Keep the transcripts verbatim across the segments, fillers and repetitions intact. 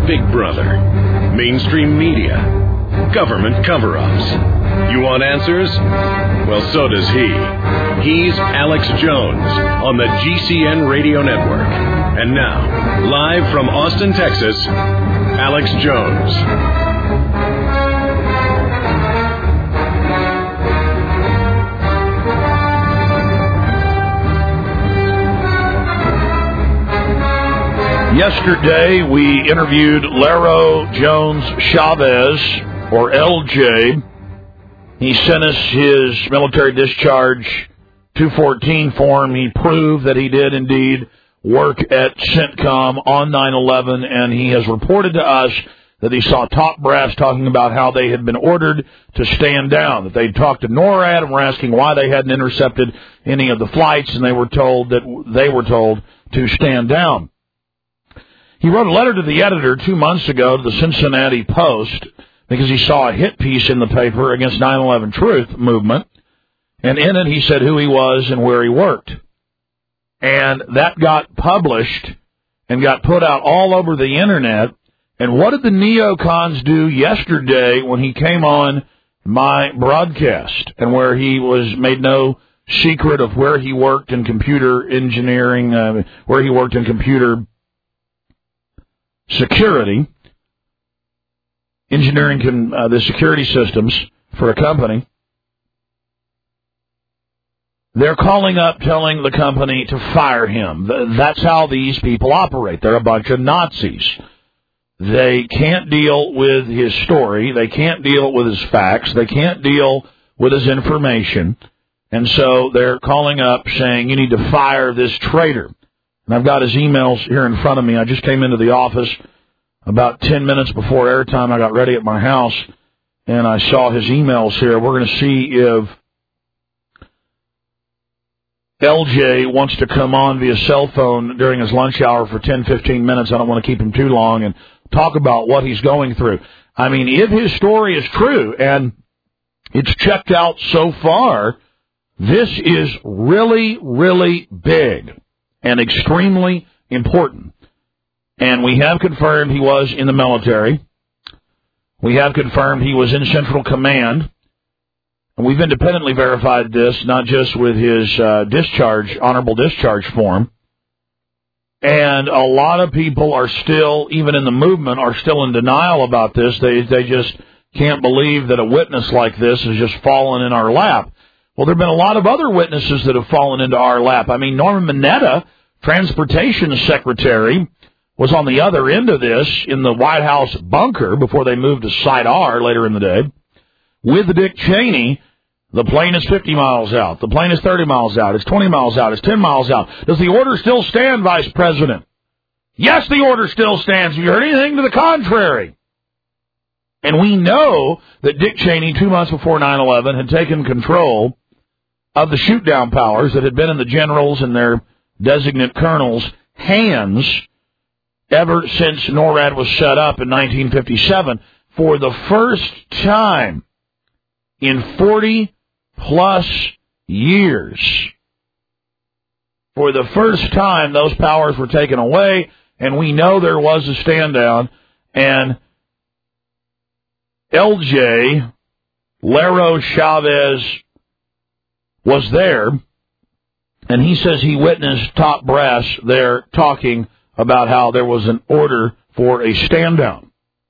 Big Brother, mainstream media, government cover-ups. You want answers? Well, so does he. He's Alex Jones on the G C N Radio Network. And now, live from Austin, Texas, Alex Jones. Yesterday, we interviewed Laro Jones Chavez, or L J. He sent us his military discharge two fourteen form. He proved that he did indeed work at CENTCOM on nine eleven, and he has reported to us that he saw top brass talking about how they had been ordered to stand down, that they'd talked to NORAD and were asking why they hadn't intercepted any of the flights, and they were told that they were told to stand down. He wrote a letter to the editor two months ago to the Cincinnati Post because he saw a hit piece in the paper against nine eleven Truth movement, and in it he said who he was and where he worked. And that got published and got put out all over the Internet. And what did the neocons do yesterday when he came on my broadcast, and where he was made no secret of where he worked in computer engineering, uh, where he worked in computer security, engineering uh, the security systems for a company. They're calling up telling the company to fire him. That's how these people operate. They're a bunch of Nazis. They can't deal with his story. They can't deal with his facts. They can't deal with his information. And so they're calling up saying, you need to fire this traitor. And I've got his emails here in front of me. I just came into the office about ten minutes before airtime. I got ready at my house, and I saw his emails here. We're going to see if L J wants to come on via cell phone during his lunch hour for ten, fifteen minutes. I don't want to keep him too long, and talk about what he's going through. I mean, if his story is true, and it's checked out so far, this is really, really big and extremely important. And we have confirmed he was in the military. We have confirmed he was in Central Command. And we've independently verified this, not just with his uh, discharge, honorable discharge form. And a lot of people are still, even in the movement, are still in denial about this. They they just can't believe that a witness like this has just fallen in our lap. Well, there have been a lot of other witnesses that have fallen into our lap. I mean, Norman Mineta, Transportation Secretary, was on the other end of this in the White House bunker before they moved to Site R later in the day. With Dick Cheney, the plane is fifty miles out. The plane is thirty miles out. It's twenty miles out. It's ten miles out. Does the order still stand, Vice President? Yes, the order still stands. Have you heard anything to the contrary? And we know that Dick Cheney, two months before nine eleven, had taken control of the shoot-down powers that had been in the generals and their designate colonels' hands ever since NORAD was set up in nineteen fifty-seven. For the first time in forty-plus years, for the first time, those powers were taken away, and we know there was a stand-down, and L J, Laro Chavez, was there, and he says he witnessed top brass there talking about how there was an order for a stand-down.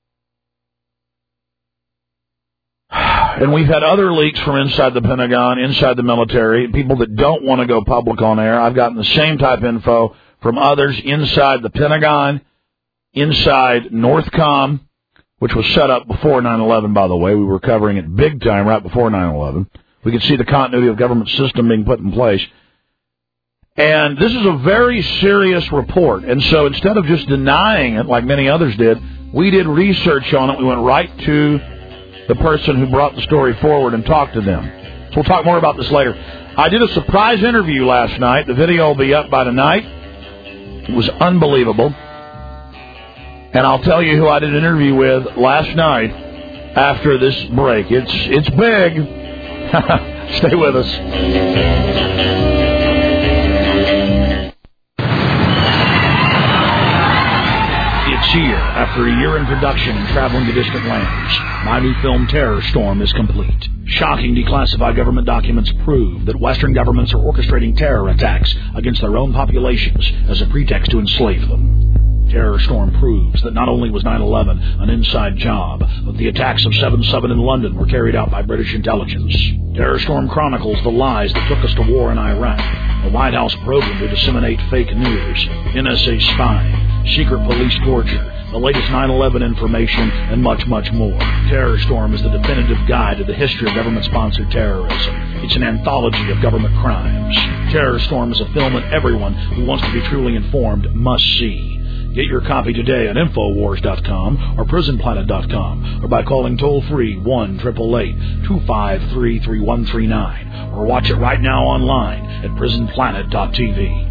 And we've had other leaks from inside the Pentagon, inside the military, people that don't want to go public on air. I've gotten the same type of info from others inside the Pentagon, inside Northcom, which was set up before nine eleven, by the way. We were covering it big time right before nine eleven. We could see the continuity of government system being put in place. And this is a very serious report. And so instead of just denying it like many others did, we did research on it. We went right to the person who brought the story forward and talked to them. So we'll talk more about this later. I did a surprise interview last night. The video will be up by tonight. It was unbelievable. And I'll tell you who I did an interview with last night after this break. It's, it's big. Stay with us. Next year, after a year in production and traveling to distant lands, my new film Terror Storm is complete. Shocking declassified government documents prove that Western governments are orchestrating terror attacks against their own populations as a pretext to enslave them. Terror Storm proves that not only was nine eleven an inside job, but the attacks of seven seven in London were carried out by British intelligence. Terror Storm chronicles the lies that took us to war in Iraq, the White House program to disseminate fake news, N S A spying, secret police torture, the latest nine eleven information, and much, much more. Terror Storm is the definitive guide to the history of government-sponsored terrorism. It's an anthology of government crimes. Terror Storm is a film that everyone who wants to be truly informed must see. Get your copy today at Infowars dot com or Prison Planet dot com or by calling toll-free one eight eight eight, two five three, three one three nine or watch it right now online at Prison Planet dot T V.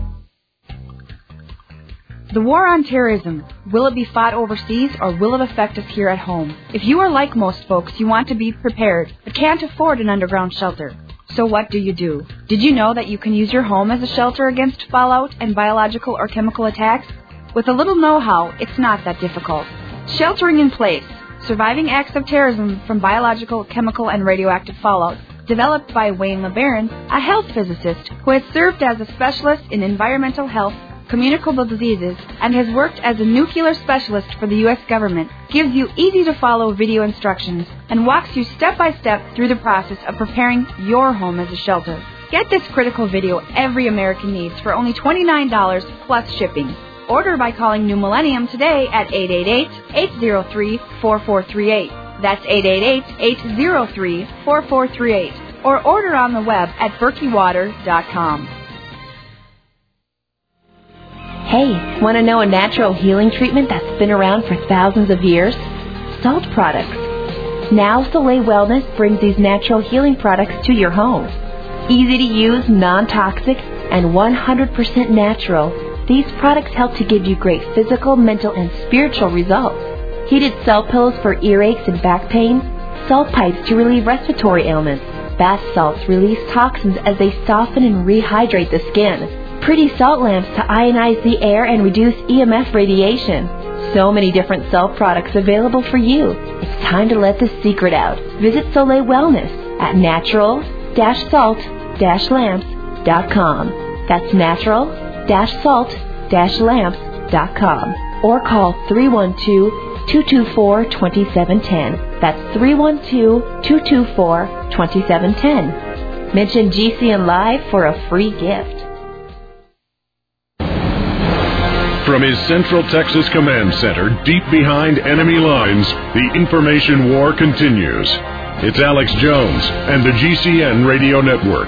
The war on terrorism, will it be fought overseas or will it affect us here at home? If you are like most folks, you want to be prepared but can't afford an underground shelter. So what do you do? Did you know that you can use your home as a shelter against fallout and biological or chemical attacks? With a little know-how, it's not that difficult. Sheltering in Place, Surviving Acts of Terrorism from Biological, Chemical, and Radioactive Fallout, developed by Wayne LeBaron, a health physicist who has served as a specialist in environmental health, communicable diseases, and has worked as a nuclear specialist for the U S government, gives you easy-to-follow video instructions and walks you step-by-step through the process of preparing your home as a shelter. Get this critical video every American needs for only twenty-nine dollars plus shipping. Order by calling New Millennium today at eight eight eight, eight zero three, four four three eight. That's eight eight eight, eight zero three, four four three eight. Or order on the web at berkey water dot com. Hey, want to know a natural healing treatment that's been around for thousands of years? Salt products. Now Soleil Wellness brings these natural healing products to your home. Easy to use, non-toxic, and one hundred percent natural. These products help to give you great physical, mental, and spiritual results. Heated salt pillows for earaches and back pain, salt pipes to relieve respiratory ailments, bath salts release toxins as they soften and rehydrate the skin, pretty salt lamps to ionize the air and reduce E M F radiation. So many different salt products available for you. It's time to let the secret out. Visit Soleil Wellness at natural dash salt dash lamps dot com. That's natural salt dash lamps dot com or call three one two, two two four, two seven one zero. That's three one two, two two four, two seven one zero. Mention G C N Live for a free gift. From his Central Texas Command Center, deep behind enemy lines, the information war continues. It's Alex Jones and the G C N Radio Network.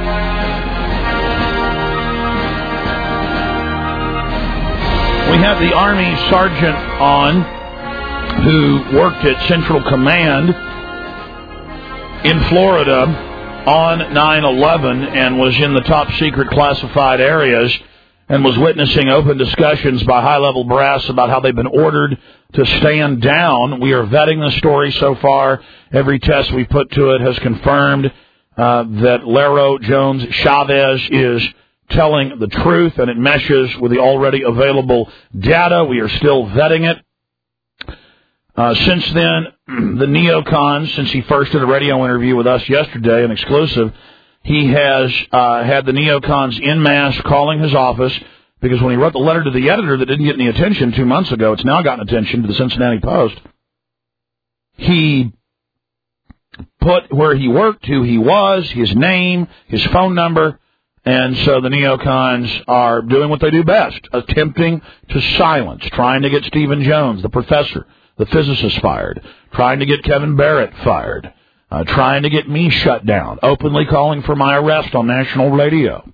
We have the Army Sergeant on who worked at Central Command in Florida on nine eleven and was in the top secret classified areas and was witnessing open discussions by high-level brass about how they've been ordered to stand down. We are vetting the story so far. Every test we put to it has confirmed uh, that Laro Jones Chavez is telling the truth, and it meshes with the already available data. We are still vetting it. Uh, since then, the neocons, since he first did a radio interview with us yesterday, an exclusive, he has uh, had the neocons en masse calling his office, because when he wrote the letter to the editor that didn't get any attention two months ago, it's now gotten attention to the Cincinnati Post. He put where he worked, who he was, his name, his phone number. And so the neocons are doing what they do best, attempting to silence, trying to get Stephen Jones, the professor, the physicist, fired, trying to get Kevin Barrett fired, uh, trying to get me shut down, openly calling for my arrest on national radio,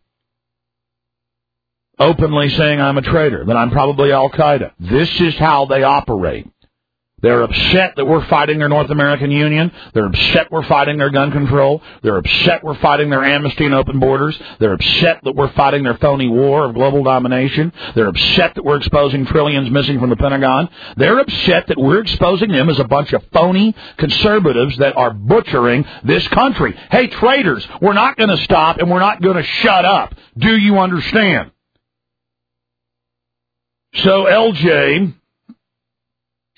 openly saying I'm a traitor, that I'm probably Al-Qaeda. This is how they operate. They're upset that we're fighting their North American Union. They're upset we're fighting their gun control. They're upset we're fighting their amnesty and open borders. They're upset that we're fighting their phony war of global domination. They're upset that we're exposing trillions missing from the Pentagon. They're upset that we're exposing them as a bunch of phony conservatives that are butchering this country. Hey, traitors, we're not going to stop and we're not going to shut up. Do you understand? So L J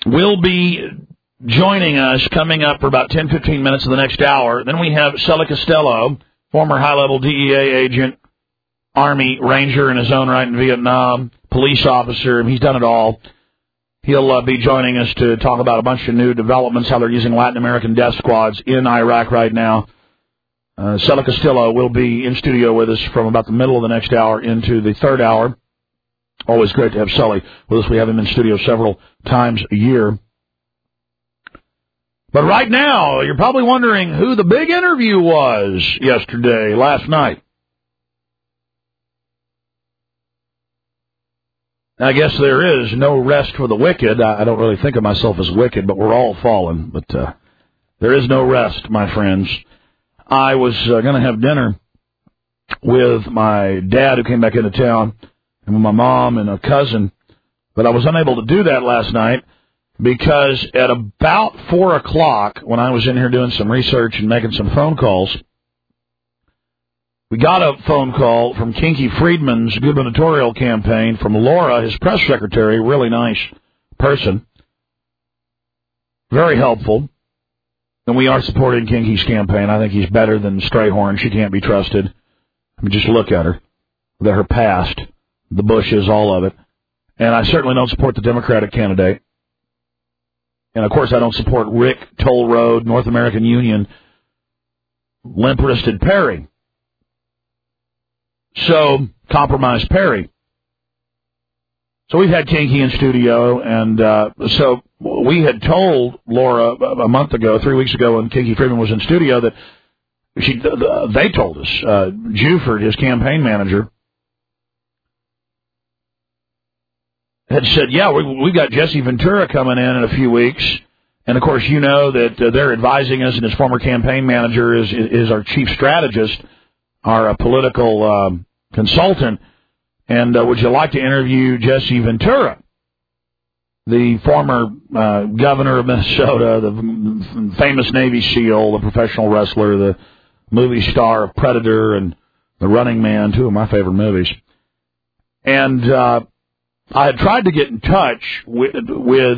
will be joining us coming up for about ten, fifteen minutes of the next hour. Then we have Sully Costello, former high-level D E A agent, Army Ranger in his own right in Vietnam, police officer. He's done it all. He'll uh, be joining us to talk about a bunch of new developments, how they're using Latin American death squads in Iraq right now. Uh, Sully Costello will be in studio with us from about the middle of the next hour into the third hour. Always great to have Sully with us. We have him in studio several times a year. But right now, you're probably wondering who the big interview was yesterday, last night. I guess there is no rest for the wicked. I don't really think of myself as wicked, but we're all fallen. But uh, there is no rest, my friends. I was uh, going to have dinner with my dad, who came back into town, and with my mom and a cousin, but I was unable to do that last night because at about four o'clock, when I was in here doing some research and making some phone calls, we got a phone call from Kinky Friedman's gubernatorial campaign from Laura, his press secretary, really nice person, very helpful. And we are supporting Kinky's campaign. I think he's better than Strayhorn. She can't be trusted. I mean, just look at her, at her past, the Bushes, all of it. And I certainly don't support the Democratic candidate. And, of course, I don't support Rick, Toll Road, North American Union, limp-wristed Perry. So, compromise Perry. So we've had Kinky in studio, and uh, so we had told Laura a month ago, three weeks ago, when Kinky Friedman was in studio, that she they told us, uh, Juford, his campaign manager, had said, yeah, we, we've got Jesse Ventura coming in in a few weeks. And, of course, you know that uh, they're advising us, and his former campaign manager is, is our chief strategist, our uh, political um, consultant. And uh, would you like to interview Jesse Ventura, the former uh, governor of Minnesota, the famous Navy SEAL, the professional wrestler, the movie star of Predator and The Running Man, two of my favorite movies. And uh, I had tried to get in touch with, with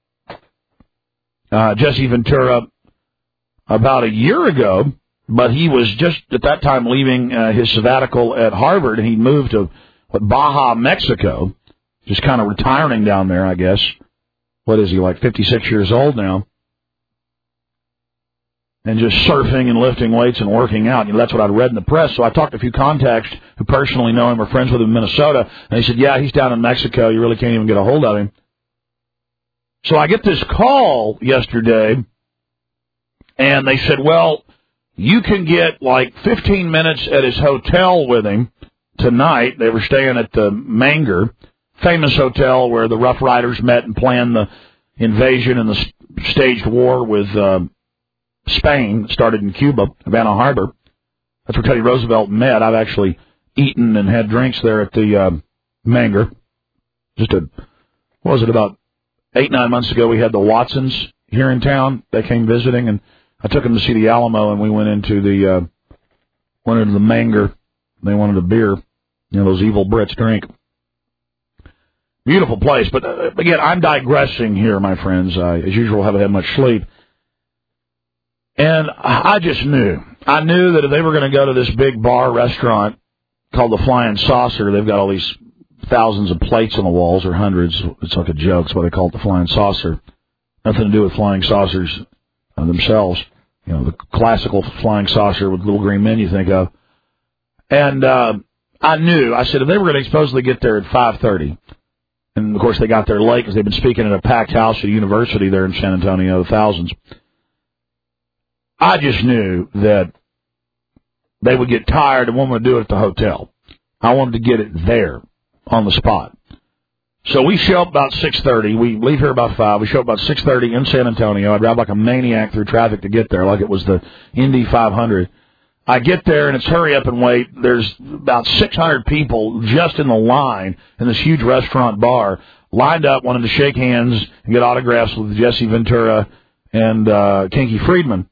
uh, Jesse Ventura about a year ago, but he was just at that time leaving uh, his sabbatical at Harvard, and he moved to what, Baja, Mexico, just kind of retiring down there, I guess. What is he, like fifty-six years old now? And just surfing and lifting weights and working out. You know, that's what I'd read in the press. So I talked to a few contacts who personally know him or friends with him in Minnesota, and they said, yeah, he's down in Mexico. You really can't even get a hold of him. So I get this call yesterday, and they said, well, you can get like fifteen minutes at his hotel with him tonight. They were staying at the Manger, famous hotel where the Rough Riders met and planned the invasion and the staged war with uh, Spain, started in Cuba, Havana Harbor. That's where Teddy Roosevelt met. I've actually eaten and had drinks there at the uh, Manger. Just a, what was it, about eight, nine months ago, we had the Watsons here in town. They came visiting, and I took them to see the Alamo, and we went into the uh, went into the Manger. They wanted a beer. You know, those evil Brits drink. Beautiful place. But, uh, again, I'm digressing here, my friends. I, as usual, haven't had much sleep. And I just knew. I knew that if they were going to go to this big bar restaurant called the Flying Saucer, they've got all these thousands of plates on the walls, or hundreds. It's like a joke. That's why they call it the Flying Saucer. Nothing to do with flying saucers uh, themselves. You know, the classical flying saucer with little green men you think of. And uh, I knew. I said, if they were going to supposedly get there at five thirty, and, of course, they got there late because they've been speaking at a packed house at a university there in San Antonio, the thousands. I just knew that they would get tired and wouldn't do it at the hotel. I wanted to get it there on the spot. So we show up about six thirty. We leave here about five. We show up about six thirty in San Antonio. I drive like a maniac through traffic to get there, like it was the Indy five hundred. I get there, and it's hurry up and wait. There's about six hundred people just in the line in this huge restaurant bar, lined up, wanting to shake hands and get autographs with Jesse Ventura and uh, Kinky Friedman.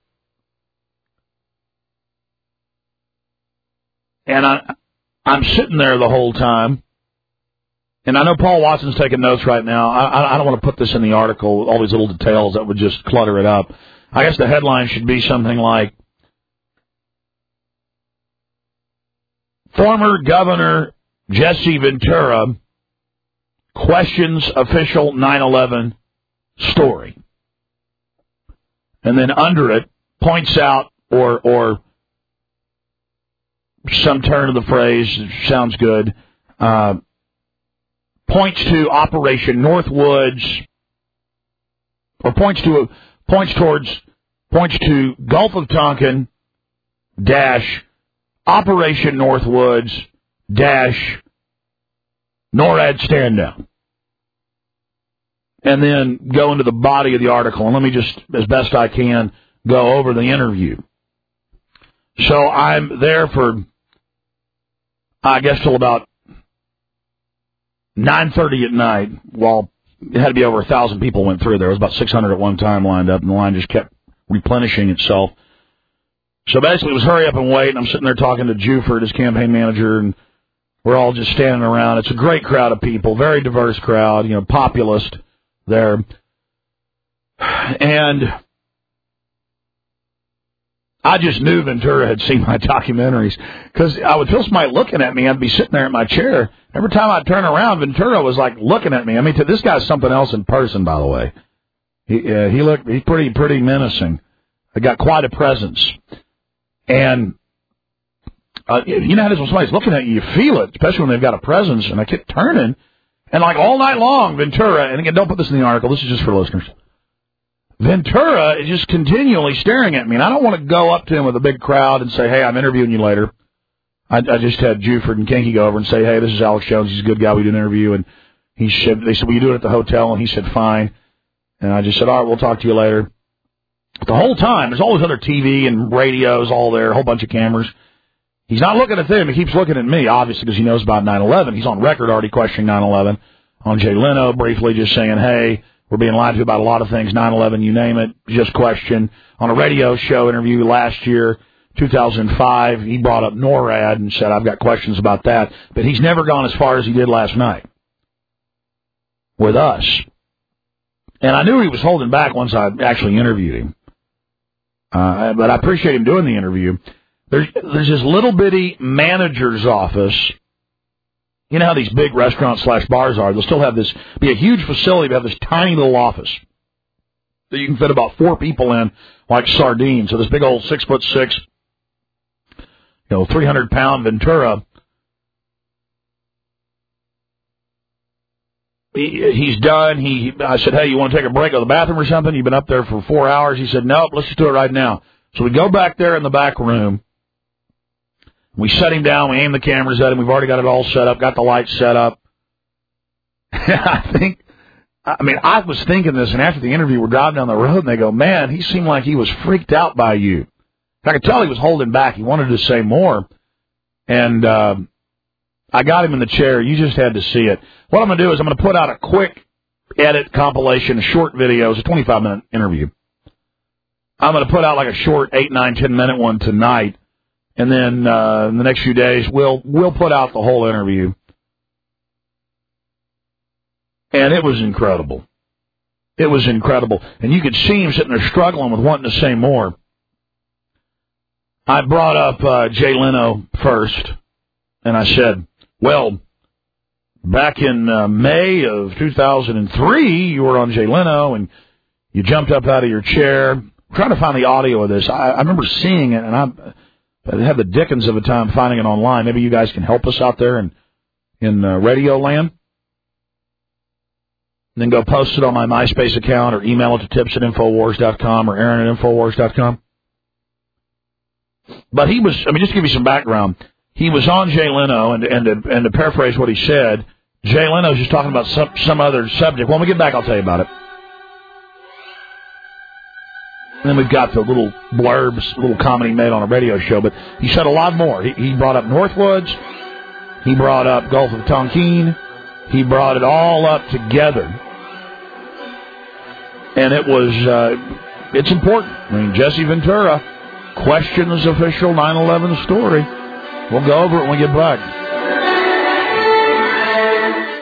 And I, I'm sitting there the whole time, And I know Paul Watson's taking notes right now. I, I don't want to put this in the article, all these little details that would just clutter it up. I guess the headline should be something like, former Governor Jesse Ventura questions official nine eleven story. And then under it, points out, or or some turn of the phrase, sounds good, uh, points to Operation Northwoods, or points to points towards points to Gulf of Tonkin dash Operation Northwoods dash NORAD stand down. And then go into the body of the article, and let me just, as best I can, go over the interview. So I'm there for, I guess, till about nine thirty at night, while it had to be over one thousand people went through there. It was about six hundred at one time lined up, and the line just kept replenishing itself. So basically it was hurry up and wait, and I'm sitting there talking to Juford, his campaign manager, and we're all just standing around. It's a great crowd of people, very diverse crowd, you know, populist there. And I just knew Ventura had seen my documentaries, because I would feel somebody looking at me. I'd be sitting there in my chair. Every time I'd turn around, Ventura was like looking at me. I mean, this guy's something else in person, by the way. He, uh, he looked, he's pretty, pretty menacing. I got quite a presence. And uh, you know how it is when somebody's looking at you, you feel it, especially when they've got a presence. And I kept turning, and like all night long, Ventura, and again, don't put this in the article, this is just for listeners. Ventura is just continually staring at me, and I don't want to go up to him with a big crowd and say, hey, I'm interviewing you later. I, I just had Juford and Kinky go over and say, hey, this is Alex Jones, he's a good guy, we do an interview. And he said, they said, will you do it at the hotel? And he said, fine. And I just said, all right, we'll talk to you later. But the whole time, there's always other T V and radios all there, a whole bunch of cameras. He's not looking at them. He keeps looking at me, obviously, because he knows about nine eleven. He's on record already questioning nine eleven. On Jay Leno, briefly just saying, hey, we're being lied to about a lot of things, nine eleven, you name it, just question. On a radio show interview last year, two thousand five, he brought up NORAD and said, I've got questions about that. But he's never gone as far as he did last night with us. And I knew he was holding back once I actually interviewed him. Uh, but I appreciate him doing the interview. There's, there's this little bitty manager's office. You know how these big restaurants slash bars are. They'll still have this, be a huge facility, but have this tiny little office that you can fit about four people in, like sardines. So this big old six foot six, you know, three hundred pound Ventura, he, he's done. He, I said, hey, you want to take a break, go to the bathroom or something? You've been up there for four hours. He said, nope, let's just do it right now. So we go back there in the back room. We set him down. We aim the cameras at him. We've already got it all set up, got the lights set up. I think, I mean, I was thinking this, and after the interview, we're driving down the road, and they go, man, he seemed like he was freaked out by you. I could tell he was holding back. He wanted to say more. And uh, I got him in the chair. You just had to see it. What I'm going to do is I'm going to put out a quick edit compilation, a short video. It's a twenty-five minute interview. I'm going to put out like a short eight, nine, ten minute one tonight. And then uh, in the next few days, we'll we'll put out the whole interview. And it was incredible. It was incredible. And you could see him sitting there struggling with wanting to say more. I brought up uh, Jay Leno first, and I said, well, back in uh, May of two thousand three, you were on Jay Leno, and you jumped up out of your chair. I'm trying to find the audio of this. I, I remember seeing it, and I... I had the dickens of a time finding it online. Maybe you guys can help us out there in, in uh, radio land. And then go post it on my MySpace account or email it to tips at infowars dot com or Aaron at infowars dot com. But he was, I mean, just to give you some background, he was on Jay Leno, and, and, to, and to paraphrase what he said, Jay Leno was just talking about some, some other subject. When we get back, I'll tell you about it. And then we've got the little blurbs, little comedy made on a radio show. But he said a lot more. He, he brought up Northwoods. He brought up Gulf of Tonkin. He brought it all up together. And it was, uh, it's important. I mean, Jesse Ventura questions official nine eleven story. We'll go over it when we get back.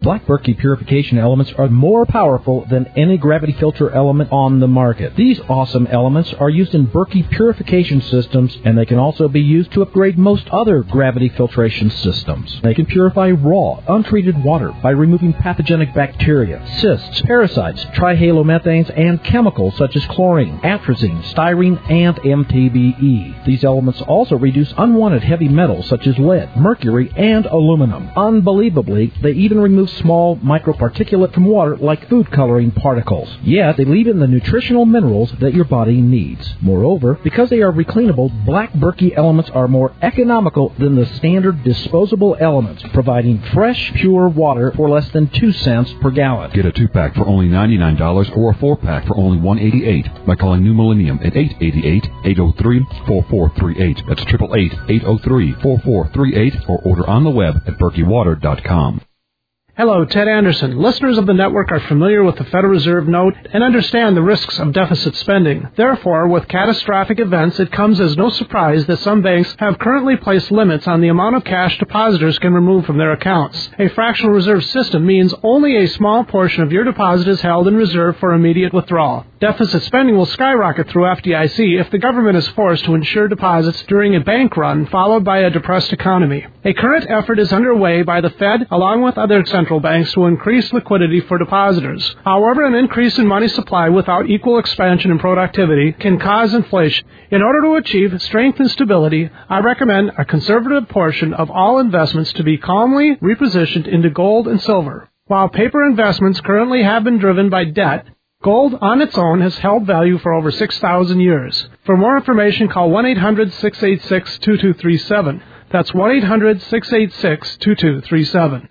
Black Berkey purification elements are more powerful than any gravity filter element on the market. These awesome elements are used in Berkey purification systems, and they can also be used to upgrade most other gravity filtration systems. They can purify raw, untreated water by removing pathogenic bacteria, cysts, parasites, trihalomethanes, and chemicals such as chlorine, atrazine, styrene, and M T B E. These elements also reduce unwanted heavy metals such as lead, mercury, and aluminum. Unbelievably, they even remove small microparticulate from water like food coloring particles. Yet, they leave in the nutritional minerals that your body needs. Moreover, because they are recleanable, Black Berkey elements are more economical than the standard disposable elements, providing fresh, pure water for less than two cents per gallon. Get a two-pack for only ninety-nine dollars or a four-pack for only one hundred eighty-eight dollars by calling New Millennium at eight eight eight, eight oh three, four four three eight. That's eight eight eight, eight oh three, four four three eight or order on the web at berkey water dot com. Hello, Ted Anderson. Listeners of the network are familiar with the Federal Reserve note and understand the risks of deficit spending. Therefore, with catastrophic events, it comes as no surprise that some banks have currently placed limits on the amount of cash depositors can remove from their accounts. A fractional reserve system means only a small portion of your deposit is held in reserve for immediate withdrawal. Deficit spending will skyrocket through F D I C if the government is forced to insure deposits during a bank run followed by a depressed economy. A current effort is underway by the Fed along with other central banks to increase liquidity for depositors. However, an increase in money supply without equal expansion in productivity can cause inflation. In order to achieve strength and stability, I recommend a conservative portion of all investments to be calmly repositioned into gold and silver. While paper investments currently have been driven by debt, gold on its own has held value for over six thousand years. For more information, call one eight hundred, six eight six, two two three seven. That's one eight hundred, six eight six, two two three seven.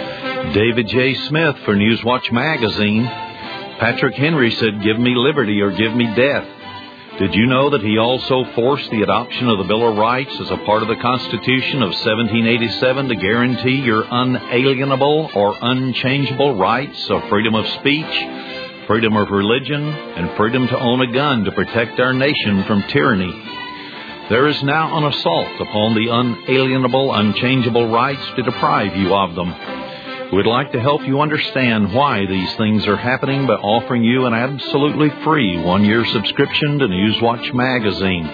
David J. Smith for Newswatch Magazine. Patrick Henry said, "Give me liberty or give me death." Did you know that he also forced the adoption of the Bill of Rights as a part of the Constitution of seventeen eighty-seven to guarantee your unalienable or unchangeable rights of freedom of speech, freedom of religion, and freedom to own a gun to protect our nation from tyranny? There is now an assault upon the unalienable, unchangeable rights to deprive you of them. We'd like to help you understand why these things are happening by offering you an absolutely free one-year subscription to Newswatch Magazine.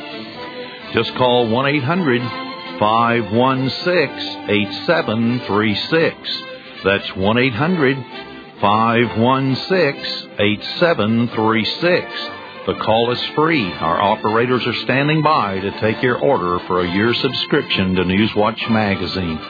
Just call one eight hundred, five one six, eight seven three six. That's one eight hundred, five one six, eight seven three six. The call is free. Our operators are standing by to take your order for a year subscription to Newswatch Magazine.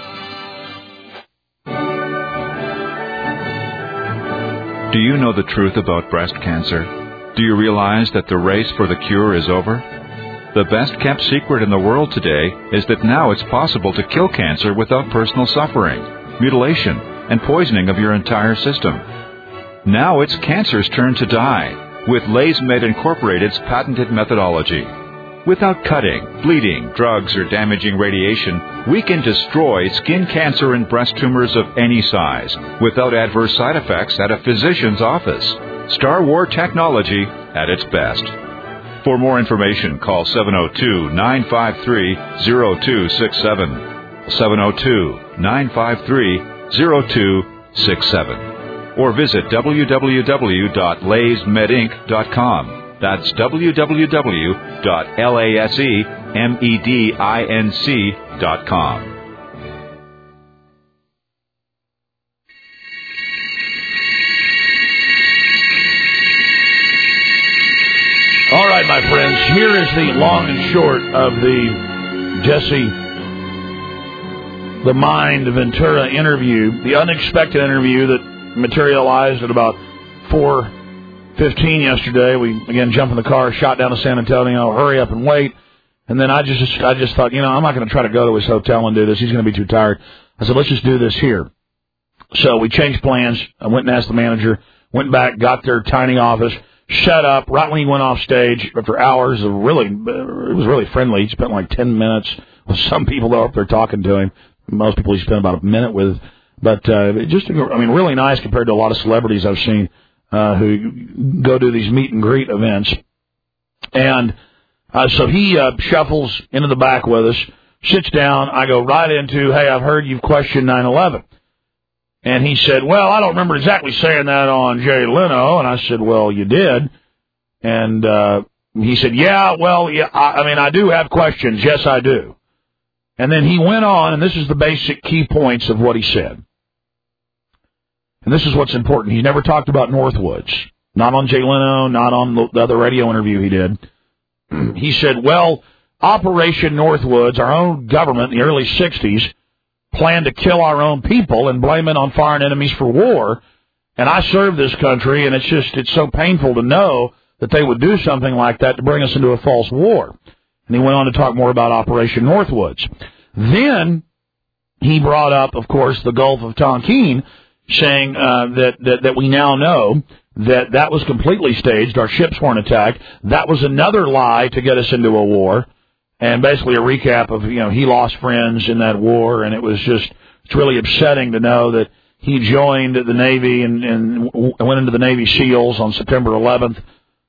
Do you know the truth about breast cancer? Do you realize that the race for the cure is over? The best-kept secret in the world today is that now it's possible to kill cancer without personal suffering, mutilation, and poisoning of your entire system. Now it's cancer's turn to die with LaysMed Incorporated's patented methodology. Without cutting, bleeding, drugs, or damaging radiation, we can destroy skin cancer and breast tumors of any size without adverse side effects at a physician's office. Star War technology at its best. For more information, call seven oh two, nine five three, oh two six seven. seven oh two, nine five three, oh two six seven. Or visit w w w dot lays med inc dot com. That's w w w dot lasemedinc dot com. All right, my friends, here is the long and short of the Jesse the Mind Ventura interview, the unexpected interview that materialized at about four fifteen yesterday. We, again, jumped in the car, shot down to San Antonio, hurry up and wait. And then I just I just thought, you know, I'm not going to try to go to his hotel and do this. He's going to be too tired. I said, let's just do this here. So we changed plans. I went and asked the manager, went back, got their tiny office, shut up. Right when he went off stage, after hours of really, it was really friendly. He spent like ten minutes with some people that were up there talking to him. Most people he spent about a minute with. But uh, just, I mean, really nice compared to a lot of celebrities I've seen uh, who go to these meet and greet events. And uh, so he uh, shuffles into the back with us, sits down. I go right into, hey, I've heard you've questioned nine eleven. And he said, well, I don't remember exactly saying that on Jay Leno. And I said, well, you did. And uh, he said, yeah, well, yeah, I, I mean, I do have questions. Yes, I do. And then he went on, and this is the basic key points of what he said. And this is what's important. He never talked about Northwoods. Not on Jay Leno, not on the other radio interview he did. He said, well, Operation Northwoods, our own government in the early sixties, planned to kill our own people and blame it on foreign enemies for war. And I served this country, and it's just, it's so painful to know that they would do something like that to bring us into a false war. And he went on to talk more about Operation Northwoods. Then he brought up, of course, the Gulf of Tonkin, saying uh, that, that, that we now know that that was completely staged. Our ships weren't attacked. That was another lie to get us into a war. And basically a recap of, you know, he lost friends in that war, and it was just, it's really upsetting to know that he joined the Navy and, and went into the Navy SEALs on September eleventh,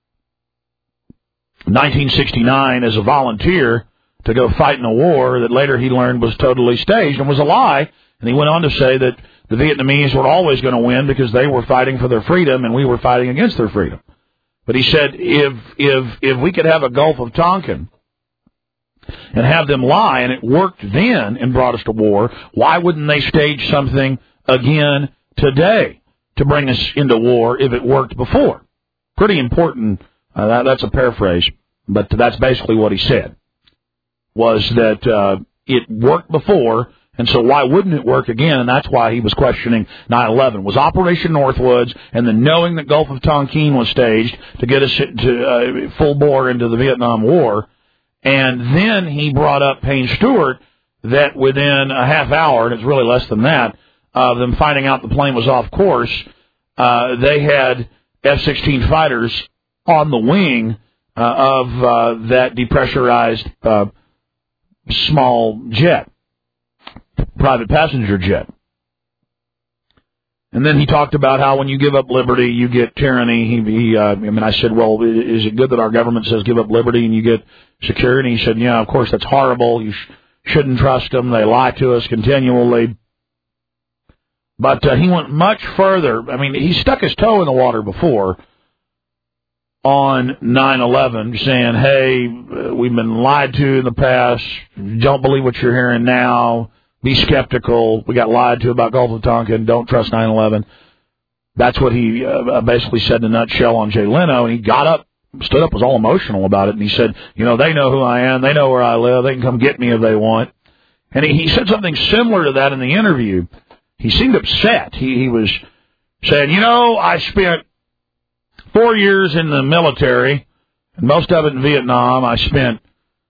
nineteen sixty-nine, as a volunteer to go fight in a war that later he learned was totally staged and was a lie. And he went on to say that the Vietnamese were always going to win because they were fighting for their freedom and we were fighting against their freedom. But he said if if if we could have a Gulf of Tonkin and have them lie, and it worked then and brought us to war, why wouldn't they stage something again today to bring us into war if it worked before? Pretty important. Uh, that, that's a paraphrase, but that's basically what he said, was that uh, it worked before, and so why wouldn't it work again? And that's why he was questioning nine eleven. Was Operation Northwoods, and then knowing that Gulf of Tonkin was staged to get us to uh, full bore into the Vietnam War. And then he brought up Payne Stewart, that within a half hour, and it's really less than that, of them finding out the plane was off course, uh, they had F sixteen fighters on the wing uh, of uh, that depressurized uh, small jet, private passenger jet. And then he talked about how when you give up liberty, you get tyranny. He, he uh, I mean, I said, well, is it good that our government says give up liberty and you get security? And he said, yeah, of course, that's horrible. You sh- shouldn't trust them. They lie to us continually. But uh, he went much further. I mean, he stuck his toe in the water before on nine eleven, saying, hey, we've been lied to in the past. Don't believe what you're hearing now. Be skeptical. We got lied to about Gulf of Tonkin. Don't trust nine eleven. That's what he uh, basically said in a nutshell on Jay Leno. And he got up, stood up, was all emotional about it. And he said, you know, they know who I am. They know where I live. They can come get me if they want. And he, he said something similar to that in the interview. He seemed upset. He, he was saying, you know, I spent four years in the military, and most of it in Vietnam. I spent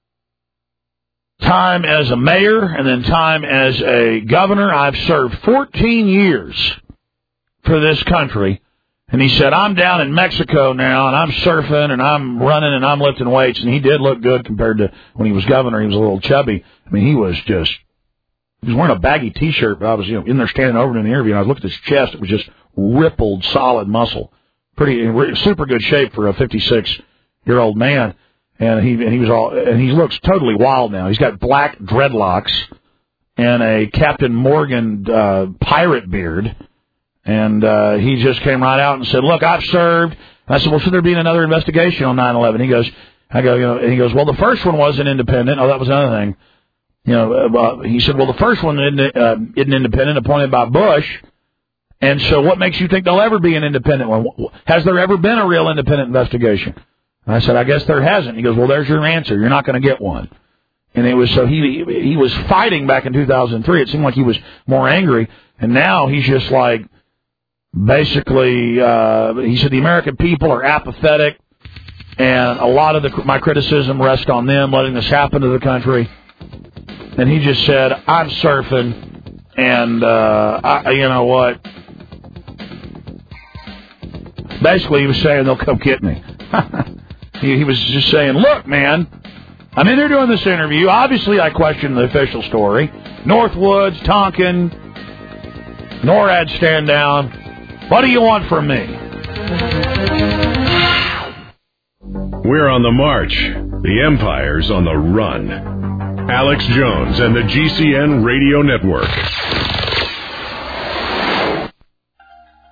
time as a mayor and then time as a governor. I've served fourteen years for this country. And he said, I'm down in Mexico now, and I'm surfing, and I'm running, and I'm lifting weights. And he did look good compared to when he was governor. He was a little chubby. I mean, he was just, he was wearing a baggy T-shirt, but I was, you know, in there standing over him in the interview, and I was looking at his chest. It was just rippled, solid muscle. Pretty, super good shape for a fifty-six-year-old man. And he and he was all and he looks totally wild now. He's got black dreadlocks and a Captain Morgan uh, pirate beard, and uh, he just came right out and said, "Look, I've served." And I said, "Well, should there be another investigation on nine eleven?" He goes, "I go, you know," and he goes, "Well, the first one wasn't independent." Oh, that was another thing. You know, uh, he said, "Well, the first one isn't, uh, isn't independent, appointed by Bush." And so, what makes you think there'll ever be an independent one? Has there ever been a real independent investigation? I said, I guess there hasn't. He goes, well, there's your answer. You're not going to get one. And it was so he he was fighting back in two thousand three. It seemed like he was more angry. And now he's just like basically, uh, he said the American people are apathetic. And a lot of the, my criticism rests on them letting this happen to the country. And he just said, I'm surfing. And, uh, I, you know what? Basically, he was saying they'll come get me. He, he was just saying, look, man, I'm in there doing this interview. Obviously, I questioned the official story. Northwoods, Tonkin, NORAD stand down. What do you want from me? We're on the march. The Empire's on the run. Alex Jones and the G C N Radio Network.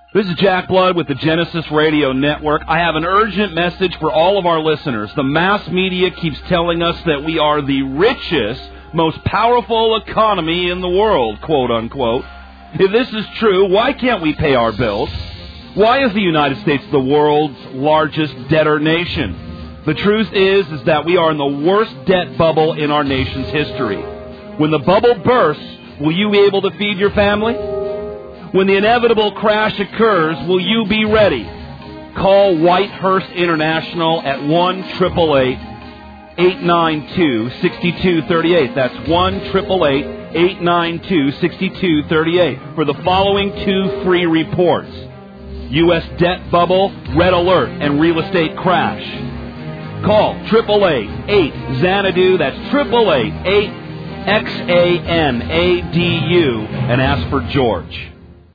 This is Jack Blood with the Genesis Radio Network. I have an urgent message for all of our listeners. The mass media keeps telling us that we are the richest, most powerful economy in the world, quote unquote. If this is true, why can't we pay our bills? Why is the United States the world's largest debtor nation? The truth is, is that we are in the worst debt bubble in our nation's history. When the bubble bursts, will you be able to feed your family? When the inevitable crash occurs, will you be ready? Call Whitehurst International at one eight eight eight, eight nine two, six two three eight. That's one eight eight eight, eight nine two, six two three eight for the following two free reports. U S debt bubble, red alert, and real estate crash. Call eight eight eight, eight, Xanadu. That's eight eight eight, eight, X A N A D U, and ask for George.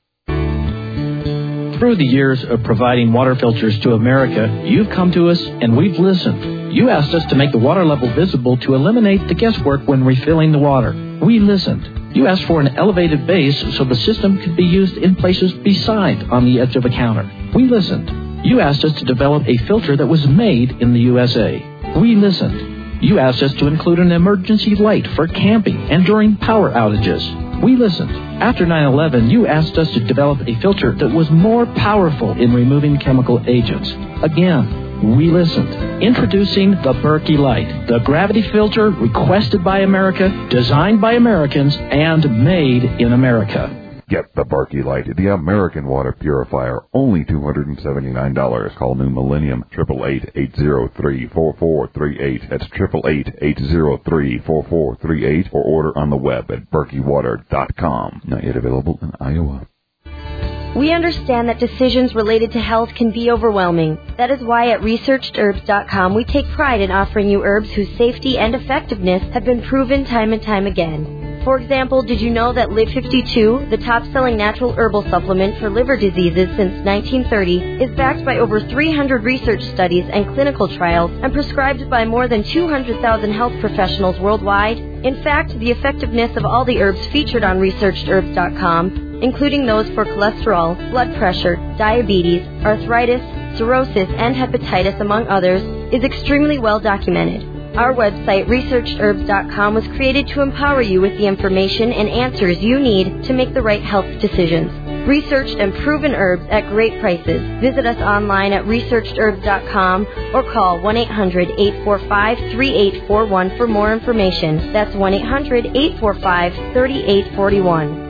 Through the years of providing water filters to America, you've come to us and we've listened. You asked us to make the water level visible to eliminate the guesswork when refilling the water. We listened. You asked for an elevated base so the system could be used in places beside on the edge of a counter. We listened. You asked us to develop a filter that was made in the U S A. We listened. You asked us to include an emergency light for camping and during power outages. We listened. After nine eleven, you asked us to develop a filter that was more powerful in removing chemical agents. Again, we listened. Introducing the Berkey Light, the gravity filter requested by America, designed by Americans, and made in America. Get the Berkey Light, the American water purifier, only two hundred seventy-nine dollars. Call New Millennium, eight eight eight, eight zero three, four four three eight. That's eight eight eight, eight zero three, four four three eight, or order on the web at berkey water dot com. Not yet available in Iowa. We understand that decisions related to health can be overwhelming. That is why at researched herbs dot com we take pride in offering you herbs whose safety and effectiveness have been proven time and time again. For example, did you know that Live fifty-two, the top-selling natural herbal supplement for liver diseases since nineteen thirty, is backed by over three hundred research studies and clinical trials and prescribed by more than two hundred thousand health professionals worldwide? In fact, the effectiveness of all the herbs featured on researched herbs dot com, including those for cholesterol, blood pressure, diabetes, arthritis, cirrhosis, and hepatitis, among others, is extremely well documented. Our website, researched herbs dot com, was created to empower you with the information and answers you need to make the right health decisions. Researched and proven herbs at great prices. Visit us online at researched herbs dot com or call one eight hundred, eight four five, three eight four one for more information. That's one eight hundred, eight four five, three eight four one.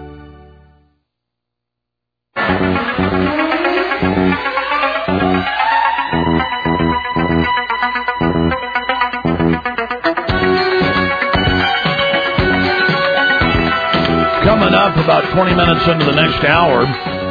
Coming up about twenty minutes into the next hour,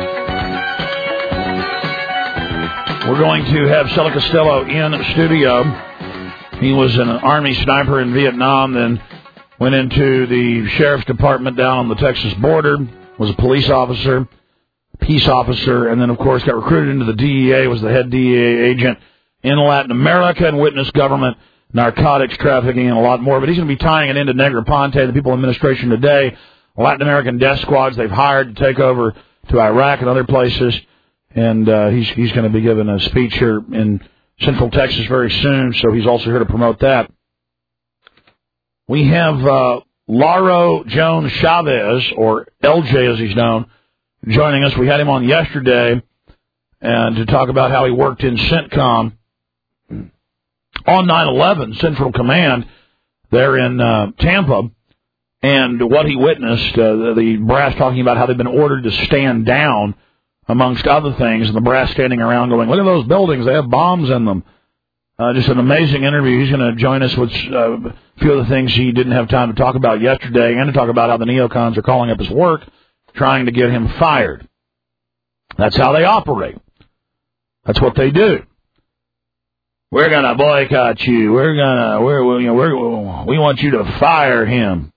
we're going to have Sela Costello in studio. He was an Army sniper in Vietnam, then went into the Sheriff's Department down on the Texas border, was a police officer, peace officer, and then, of course, got recruited into the D E A, was the head D E A agent in Latin America, and witnessed government narcotics trafficking and a lot more. But he's going to be tying it into Negroponte, the People Administration today, Latin American death squads they've hired to take over to Iraq and other places. And uh, he's he's going to be giving a speech here in Central Texas very soon, so he's also here to promote that. We have uh, Lauro Jones Chavez, or L J as he's known, joining us. We had him on yesterday and to talk about how he worked in CENTCOM on nine eleven, Central Command, there in uh, Tampa. And what he witnessed, uh, the brass talking about how they've been ordered to stand down, amongst other things, and the brass standing around going, look at those buildings, they have bombs in them. Uh, just an amazing interview. He's going to join us with uh, a few of the things he didn't have time to talk about yesterday, and to talk about how the neocons are calling up his work, trying to get him fired. That's how they operate. That's what they do. We're going to boycott you. We're going to, we're, you know, we're, we want you to fire him.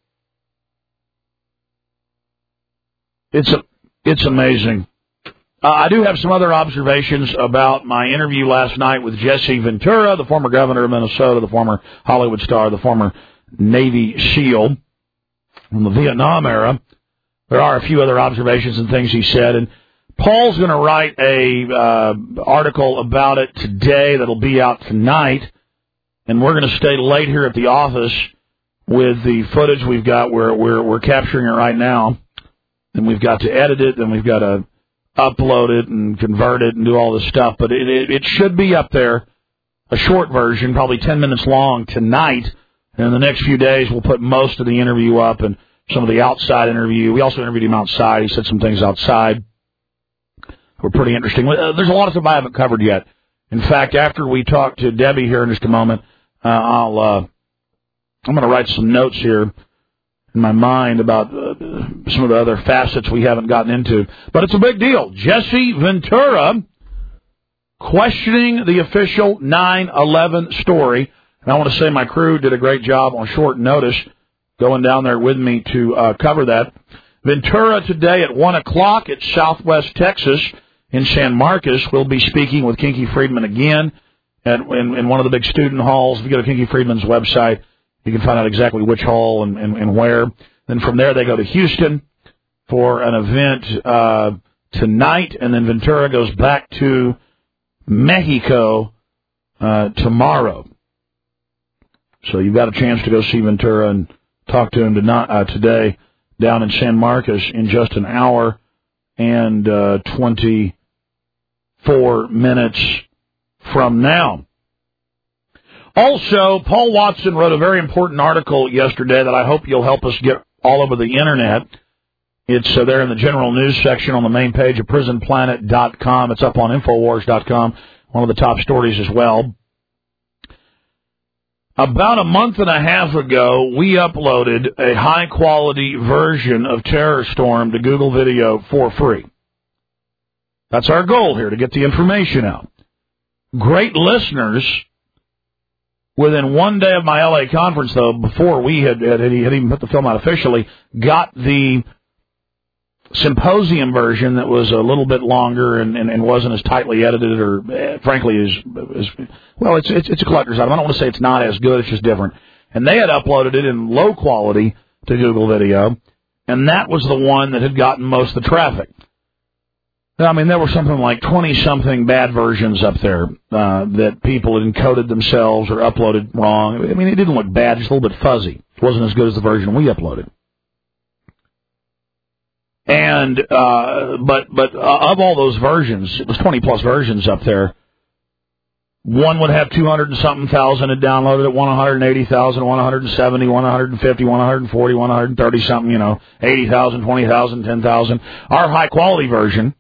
It's a, it's amazing. Uh, I do have some other observations about my interview last night with Jesse Ventura, the former governor of Minnesota, the former Hollywood star, the former Navy SEAL from the Vietnam era. There are a few other observations and things he said, and Paul's going to write a uh, article about it today that'll be out tonight, and we're going to stay late here at the office with the footage we've got. We're we're we're capturing it right now, and we've got to edit it, and we've got to upload it and convert it and do all this stuff. But it it, it should be up there, a short version, probably ten minutes long tonight. And in the next few days, we'll put most of the interview up and some of the outside interview. We also interviewed him outside. He said some things outside were pretty interesting. There's a lot of stuff I haven't covered yet. In fact, after we talk to Debbie here in just a moment, uh, I'll uh, I'm going to write some notes here in my mind about uh, some of the other facets we haven't gotten into. But it's a big deal. Jesse Ventura questioning the official nine eleven story. And I want to say my crew did a great job on short notice going down there with me to uh, cover that. Ventura today at one o'clock at Southwest Texas in San Marcos. We'll be speaking with Kinky Friedman again at, in, in one of the big student halls. If you go to Kinky Friedman's website, you can find out exactly which hall and, and, and where. Then from there they go to Houston for an event uh, tonight, and then Ventura goes back to Mexico uh, tomorrow. So you've got a chance to go see Ventura and talk to him tonight, uh, today down in San Marcos in just an hour and uh, twenty-four minutes from now. Also, Paul Watson wrote a very important article yesterday that I hope you'll help us get all over the Internet. It's uh, there in the general news section on the main page of prison planet dot com. It's up on infowars dot com, one of the top stories as well. About a month and a half ago, we uploaded a high-quality version of Terror Storm to Google Video for free. That's our goal here, to get the information out. Great listeners. Within one day of my L A conference, though, before we had, had, had even put the film out officially, got the symposium version that was a little bit longer and, and, and wasn't as tightly edited or, uh, frankly, as, as well, it's, it's it's a collector's item. I don't want to say it's not as good, it's just different. And they had uploaded it in low quality to Google Video, and that was the one that had gotten most of the traffic. I mean, there were something like twenty-something bad versions up there uh, that people had encoded themselves or uploaded wrong. I mean, it didn't look bad, just a little bit fuzzy. It wasn't as good as the version we uploaded. And, uh, but, but, uh, of all those versions, it was twenty plus versions up there. One would have two hundred and something thousand had downloaded it, one one hundred eighty thousand, one hundred seventy, one hundred fifty, one hundred forty, one hundred thirty something, you know, eighty thousand, twenty thousand, ten thousand. Our high quality version,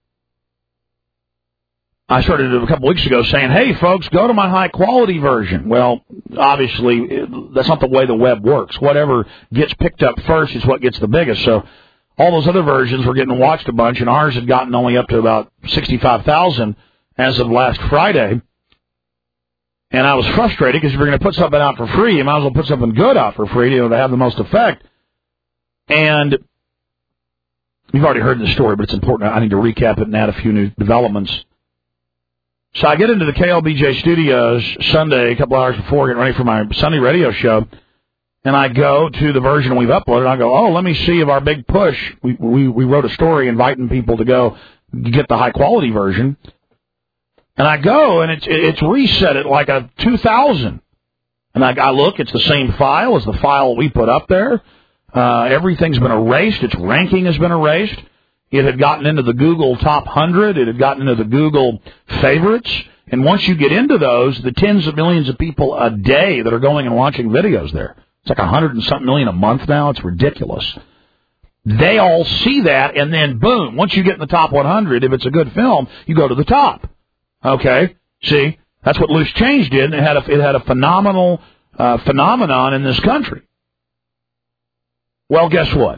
I started a couple weeks ago saying, hey folks, go to my high quality version. Well, obviously, that's not the way the web works. Whatever gets picked up first is what gets the biggest. So, all those other versions were getting watched a bunch, and ours had gotten only up to about sixty-five thousand as of last Friday. And I was frustrated because if you're going to put something out for free, you might as well put something good out for free, you know, to have the most effect. And you've already heard the story, but it's important. I need to recap it and add a few new developments. So I get into the K L B J studios Sunday, a couple hours before, getting ready for my Sunday radio show. And I go to the version we've uploaded, and I go, oh, let me see if our big push, we, we, we wrote a story inviting people to go get the high-quality version. And I go, and it's it's reset at like a two thousand. And I, I look, it's the same file as the file we put up there. Uh, everything's been erased. Its ranking has been erased. It had gotten into the Google Top one hundred. It had gotten into the Google Favorites. And once you get into those, the tens of millions of people a day that are going and watching videos there, it's like a hundred and something million a month now. It's ridiculous. They all see that, and then, boom, once you get in the top one hundred, if it's a good film, you go to the top. Okay? See? That's what Loose Change did, and it had a, it had a phenomenal uh, phenomenon in this country. Well, guess what?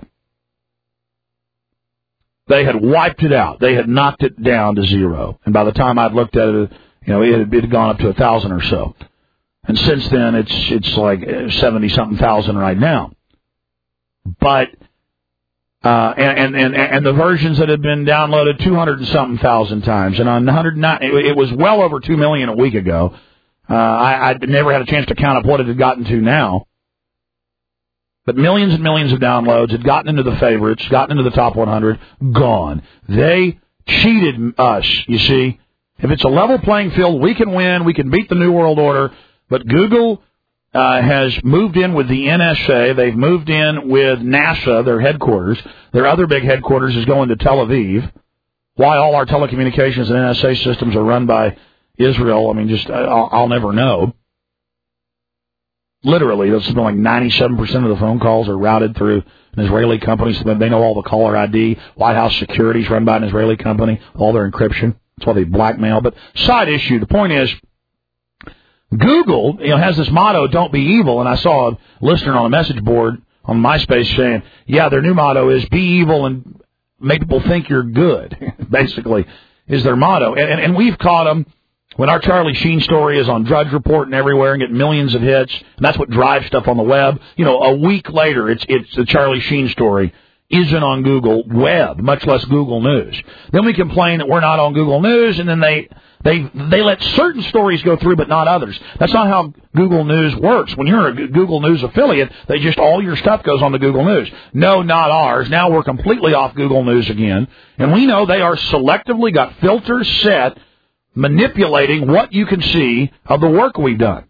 They had wiped it out. They had knocked it down to zero. And by the time I'd looked at it, you know, it had, it had gone up to a thousand or so. And since then, it's it's like seventy-something thousand right now. But, uh, and, and, and the versions that had been downloaded two hundred and something thousand times. And on one hundred nine, it, it was well over two million a week ago. Uh, I, I'd never had a chance to count up what it had gotten to now. But millions and millions of downloads had gotten into the favorites, gotten into the top one hundred, gone. They cheated us, you see. If it's a level playing field, we can win, we can beat the New World Order, but Google uh, has moved in with the N S A, they've moved in with NASA, their headquarters. Their other big headquarters is going to Tel Aviv. Why all our telecommunications and N S A systems are run by Israel, I mean, just I'll, I'll never know. Literally, that's something like ninety-seven percent of the phone calls are routed through an Israeli company, so they know all the caller I D. White House security is run by an Israeli company, all their encryption. That's why they blackmail. But side issue, the point is, Google, you know, has this motto, don't be evil, and I saw a listener on a message board on MySpace saying, yeah, their new motto is be evil and make people think you're good, basically, is their motto. And, and, and we've caught them when our Charlie Sheen story is on Drudge Report and everywhere and get millions of hits, and that's what drives stuff on the web. You know, a week later, it's it's the Charlie Sheen story isn't on Google Web, much less Google News. Then we complain that we're not on Google News, and then they they they let certain stories go through, but not others. That's not how Google News works. When you're a Google News affiliate, they just all your stuff goes on to Google News. No, not ours. Now we're completely off Google News again, and we know they are selectively got filters set, manipulating what you can see of the work we've done.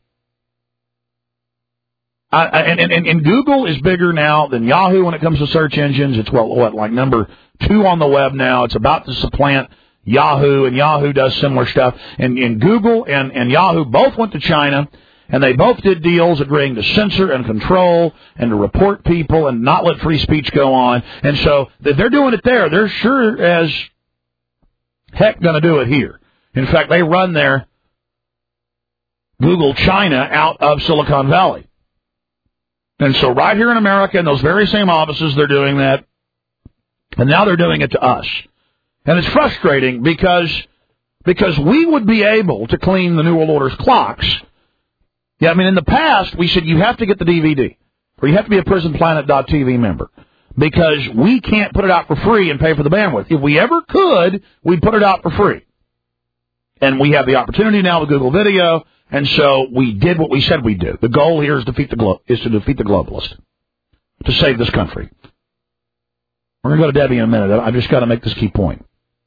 I, and, and, and Google is bigger now than Yahoo when it comes to search engines. It's, well, what, like number two on the web now. It's about to supplant Yahoo, and Yahoo does similar stuff. And, and Google and, and Yahoo both went to China, and they both did deals agreeing to censor and control and to report people and not let free speech go on. And so they're doing it there. They're sure as heck going to do it here. In fact, they run their Google China out of Silicon Valley. And so right here in America, in those very same offices, they're doing that. And now they're doing it to us. And it's frustrating because because we would be able to clean the New World Order's clocks. Yeah, I mean, in the past, we said you have to get the D V D, or you have to be a prison planet dot T V member, because we can't put it out for free and pay for the bandwidth. If we ever could, we'd put it out for free. And we have the opportunity now with Google Video, and so we did what we said we'd do. The goal here is defeat the glo- is to defeat the globalists, to save this country. We're going to go to Debbie in a minute. I've just got to make this key point.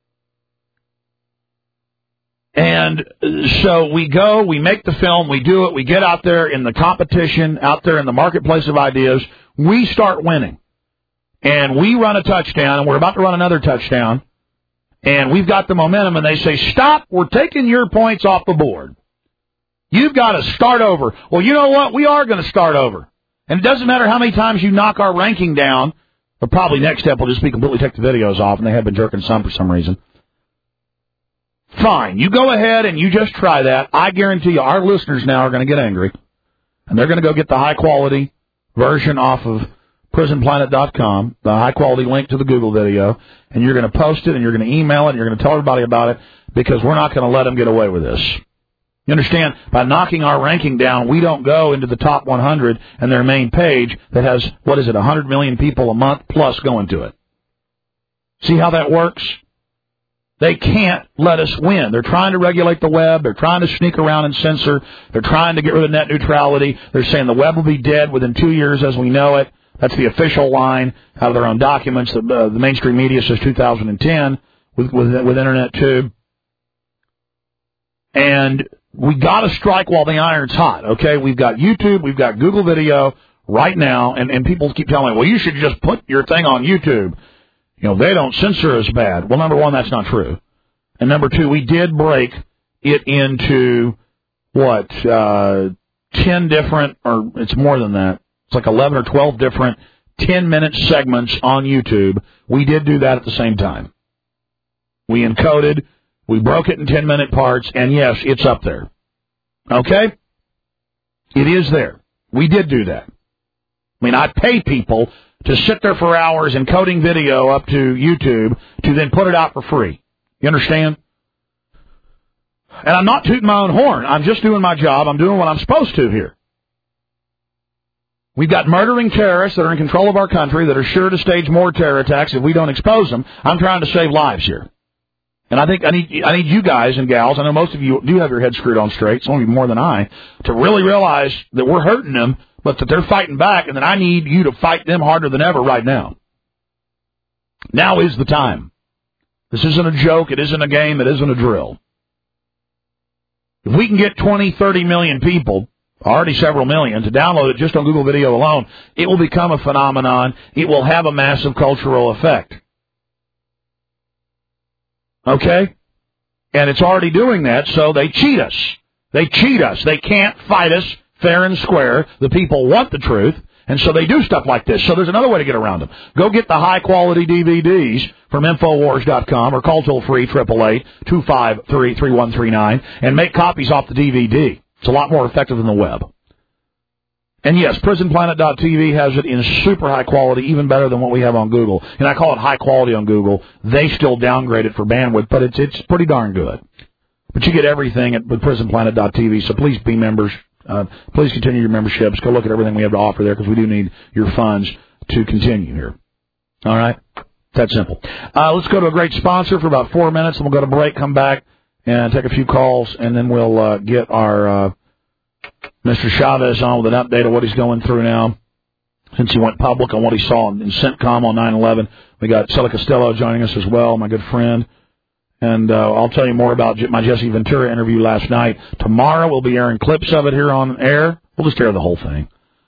And so we go, we make the film, we do it, we get out there in the competition, out there in the marketplace of ideas, we start winning. And we run a touchdown, and we're about to run another touchdown, and we've got the momentum, and they say, stop, we're taking your points off the board. You've got to start over. Well, you know what? We are going to start over. And it doesn't matter how many times you knock our ranking down, but probably next step will just be completely take the videos off, and they have been jerking some for some reason. Fine. You go ahead and you just try that. I guarantee you our listeners now are going to get angry, and they're going to go get the high-quality version off of prison planet dot com, the high-quality link to the Google video, and you're going to post it, and you're going to email it, and you're going to tell everybody about it, because we're not going to let them get away with this. You understand? By knocking our ranking down, we don't go into the top one hundred and their main page that has, what is it, one hundred million people a month plus going to it. See how that works? They can't let us win. They're trying to regulate the web. They're trying to sneak around and censor. They're trying to get rid of net neutrality. They're saying the web will be dead within two years as we know it. That's the official line out of their own documents. The, uh, the mainstream media says two thousand ten with, with, with Internet Tube. And we got to strike while the iron's hot, okay? We've got YouTube. We've got Google Video right now. And, and people keep telling me, well, you should just put your thing on YouTube. You know, they don't censor as bad. Well, number one, that's not true. And number two, we did break it into, what, uh, ten different, or it's more than that. It's like eleven or twelve different ten-minute segments on YouTube. We did do that at the same time. We encoded, we broke it in ten-minute parts, and yes, it's up there. Okay? It is there. We did do that. I mean, I pay people to sit there for hours encoding video up to YouTube to then put it out for free. You understand? And I'm not tooting my own horn. I'm just doing my job. I'm doing what I'm supposed to here. We've got murdering terrorists that are in control of our country that are sure to stage more terror attacks if we don't expose them. I'm trying to save lives here. And I think I need I need you guys and gals, I know most of you do have your heads screwed on straight, some of you more than I, to really realize that we're hurting them, but that they're fighting back, and that I need you to fight them harder than ever right now. Now is the time. This isn't a joke. It isn't a game. It isn't a drill. If we can get twenty, thirty million people, already several million, to download it just on Google Video alone, it will become a phenomenon. It will have a massive cultural effect. Okay? And it's already doing that, so they cheat us. They cheat us. They can't fight us fair and square. The people want the truth, and so they do stuff like this. So there's another way to get around them. Go get the high-quality D V Ds from Infowars dot com or call toll-free, eight eight eight, two five three, three one three nine, and make copies off the D V D. It's a lot more effective than the web. And yes, prison planet dot t v has it in super high quality, even better than what we have on Google. And I call it high quality on Google. They still downgrade it for bandwidth, but it's it's pretty darn good. But you get everything at prison planet dot t v, so please be members. Uh, please continue your memberships. Go look at everything we have to offer there, because we do need your funds to continue here. All right? That's simple. Uh, let's go to a great sponsor for about four minutes, and we'll go to break, come back, and take a few calls, and then we'll uh, get our uh, Mister Chavez on with an update of what he's going through now since he went public on what he saw in CENTCOM on nine eleven. We got Sela Costello joining us as well, my good friend. And uh, I'll tell you more about my Jesse Ventura interview last night. Tomorrow we'll be airing clips of it here on air. We'll just air the whole thing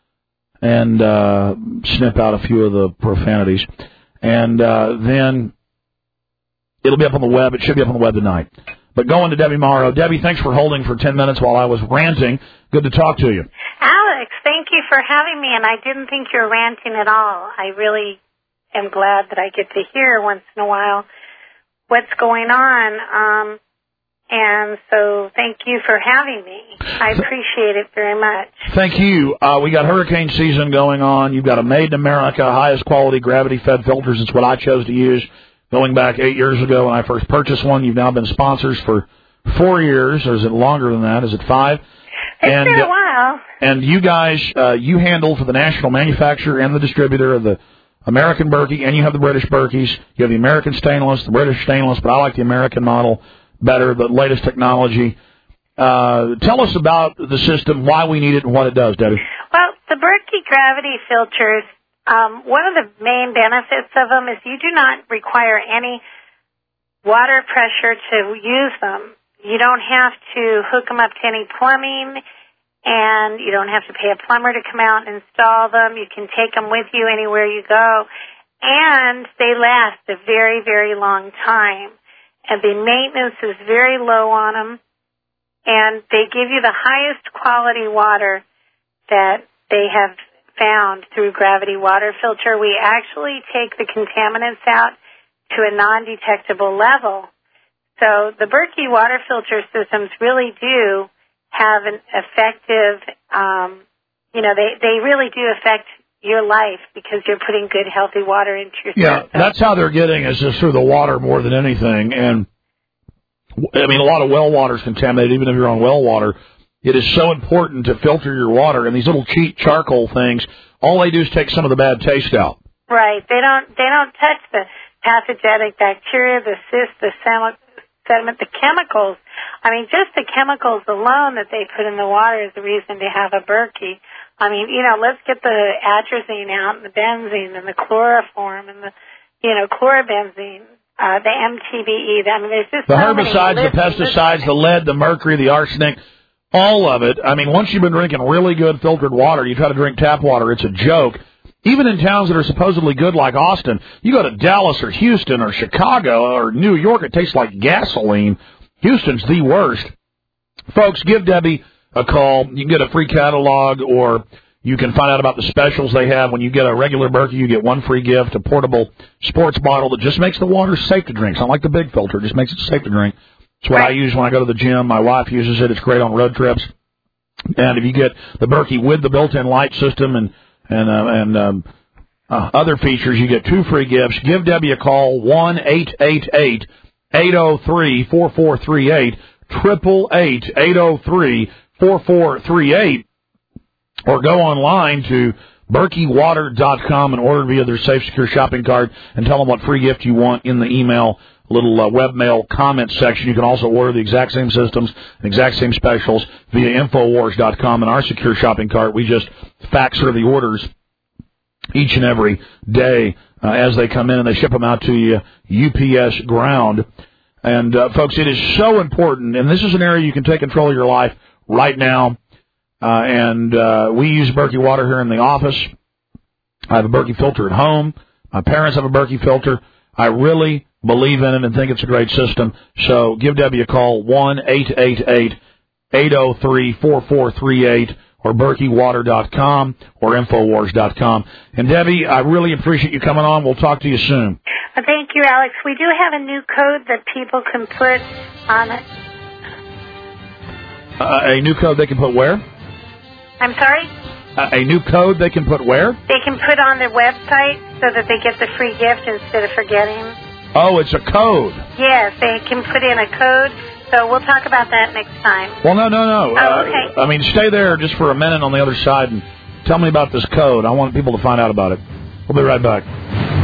and uh, snip out a few of the profanities. And uh, then it'll be up on the web. It should be up on the web tonight. But going to Debbie Morrow. Debbie, thanks for holding for ten minutes while I was ranting. Good to talk to you. Alex, thank you for having me, and I didn't think you were ranting at all. I really am glad that I get to hear once in a while what's going on, um, and so thank you for having me. I appreciate it very much. Thank you. Uh, we got hurricane season going on. You've got a Made in America, highest quality gravity-fed filters. It's what I chose to use going back eight years ago when I first purchased one. You've now been sponsors for four years, or is it longer than that? Is it five? It's and, been a while. And you guys, uh, you handle for the national manufacturer and the distributor of the American Berkey, and you have the British Berkeys. You have the American stainless, the British stainless, but I like the American model better, the latest technology. Uh, tell us about the system, why we need it, and what it does, Debbie. Well, the Berkey gravity filters, um, one of the main benefits of them is you do not require any water pressure to use them. You don't have to hook them up to any plumbing, and you don't have to pay a plumber to come out and install them. You can take them with you anywhere you go, and they last a very, very long time. And the maintenance is very low on them, and they give you the highest quality water that they have found through gravity water filter. We actually take the contaminants out to a non-detectable level. So the Berkey water filter systems really do have an effective, um, you know, they, they really do affect your life because you're putting good, healthy water into your yeah, system. Yeah, that's how they're getting is just through the water more than anything. And, I mean, a lot of well water is contaminated, even if you're on well water. It is so important to filter your water, and these little cheap charcoal things, all they do is take some of the bad taste out. Right. They don't, they don't touch the pathogenic bacteria, the cyst, the sediment, the chemicals. I mean, just the chemicals alone that they put in the water is the reason to have a Berkey. I mean, you know, let's get the atrazine out and the benzene and the chloroform and the, you know, chlorobenzene, uh, the M T B E. I mean, there's just the so herbicides, many the pesticides, the lead, the mercury, the arsenic, all of it. I mean, once you've been drinking really good filtered water, you try to drink tap water, it's a joke. Even in towns that are supposedly good like Austin, you go to Dallas or Houston or Chicago or New York, it tastes like gasoline. Houston's the worst. Folks, give Debbie a call. You can get a free catalog, or you can find out about the specials they have. When you get a regular Berkey, you get one free gift, a portable sports bottle that just makes the water safe to drink. It's not like the big filter. It just makes it safe to drink. It's what I use when I go to the gym. My wife uses it. It's great on road trips. And if you get the Berkey with the built-in light system and and uh, and um, uh, other features, you get two free gifts. Give Debbie a call, one eight eight eight, eight oh three, four four three eight, triple eight, eight oh three, four four three eight, or go online to berkey water dot com and order via their safe, secure shopping cart and tell them what free gift you want in the email. Little uh, webmail comment section. You can also order the exact same systems, the exact same specials via infowars dot com and our secure shopping cart. We just fax her the orders each and every day uh, as they come in, and they ship them out to you U P S ground. And, uh, folks, it is so important, and this is an area you can take control of your life right now. Uh, and uh, we use Berkey water here in the office. I have a Berkey filter at home. My parents have a Berkey filter. I really believe in it and think it's a great system. So give Debbie a call, one eight eight eight, eight oh three, four four three eight, or berkey water dot com or infowars dot com. And, Debbie, I really appreciate you coming on. We'll talk to you soon. Well, thank you, Alex. We do have a new code that people can put on it. Uh, a new code they can put where? I'm sorry? Uh, a new code they can put where? They can put on their website so that they get the free gift instead of forgetting. Oh, it's a code. Yes, they can put in a code. So we'll talk about that next time. Well, no, no, no. Oh, okay. Uh, I mean, stay there just for a minute on the other side and tell me about this code. I want people to find out about it. We'll be right back.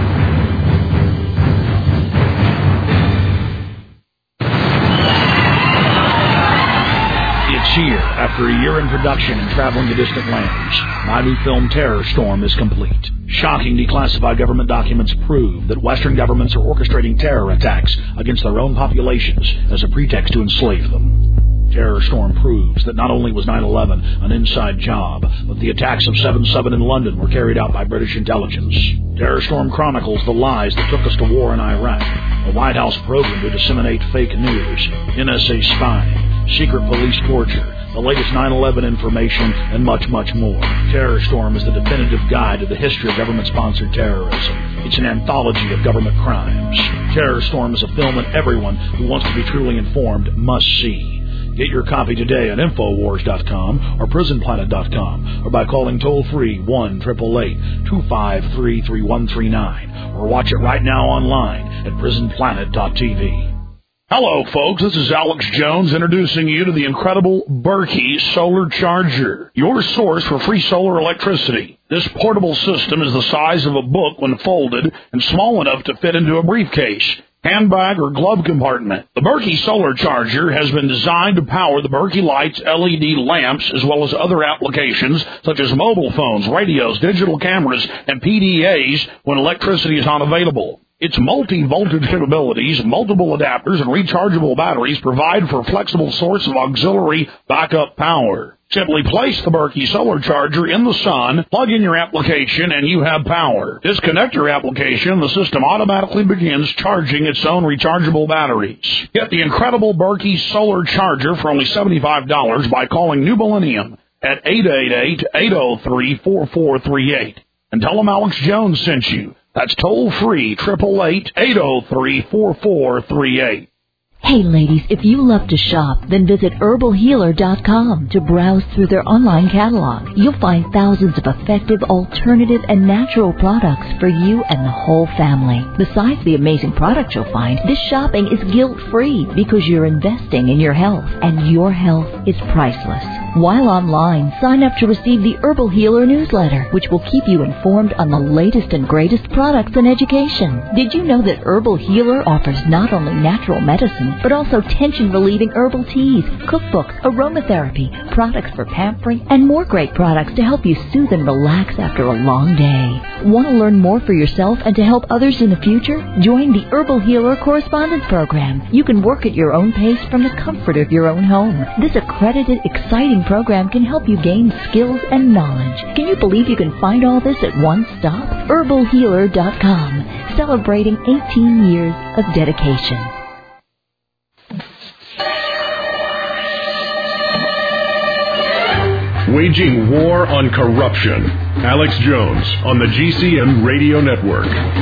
It's here. After a year in production and traveling to distant lands, my new film Terror Storm is complete. Shocking declassified government documents prove that Western governments are orchestrating terror attacks against their own populations as a pretext to enslave them. Terror Storm proves that not only was nine eleven an inside job, but the attacks of seven seven in London were carried out by British intelligence. Terror Storm chronicles the lies that took us to war in Iraq, a White House program to disseminate fake news, N S A spying, secret police torture, the latest nine eleven information, and much, much more. Terror Storm is the definitive guide to the history of government-sponsored terrorism. It's an anthology of government crimes. Terror Storm is a film that everyone who wants to be truly informed must see. Get your copy today at infowars dot com or prison planet dot com or by calling toll-free one eight eight eight, two five three, three one three nine or watch it right now online at prison planet dot t v. Hello, folks. This is Alex Jones introducing you to the incredible Berkey Solar Charger, your source for free solar electricity. This portable system is the size of a book when folded and small enough to fit into a briefcase, handbag, or glove compartment. The Berkey Solar Charger has been designed to power the Berkey Lights L E D lamps as well as other applications such as mobile phones, radios, digital cameras, and P D As when electricity is not available. Its multi-voltage capabilities, multiple adapters, and rechargeable batteries provide for a flexible source of auxiliary backup power. Simply place the Berkey Solar Charger in the sun, plug in your application, and you have power. Disconnect your application, the system automatically begins charging its own rechargeable batteries. Get the incredible Berkey Solar Charger for only seventy-five dollars by calling New Millennium at eight eight eight, eight oh three, four four three eight. And tell them Alex Jones sent you. That's toll-free, eight eight eight, eight oh three, four four three eight. Hey ladies, if you love to shop, then visit herbal healer dot com to browse through their online catalog. You'll find thousands of effective, alternative, and natural products for you and the whole family. Besides the amazing products you'll find, this shopping is guilt-free because you're investing in your health, and your health is priceless. While online, sign up to receive the Herbal Healer newsletter, which will keep you informed on the latest and greatest products and education. Did you know that Herbal Healer offers not only natural medicine, but also tension-relieving herbal teas, cookbooks, aromatherapy, products for pampering, and more great products to help you soothe and relax after a long day. Want to learn more for yourself and to help others in the future? Join the Herbal Healer Correspondence Program. You can work at your own pace from the comfort of your own home. This accredited, exciting program can help you gain skills and knowledge. Can you believe you can find all this at one stop? herbal healer dot com, celebrating eighteen years of dedication. Waging war on corruption. Alex Jones on the G C N Radio Network.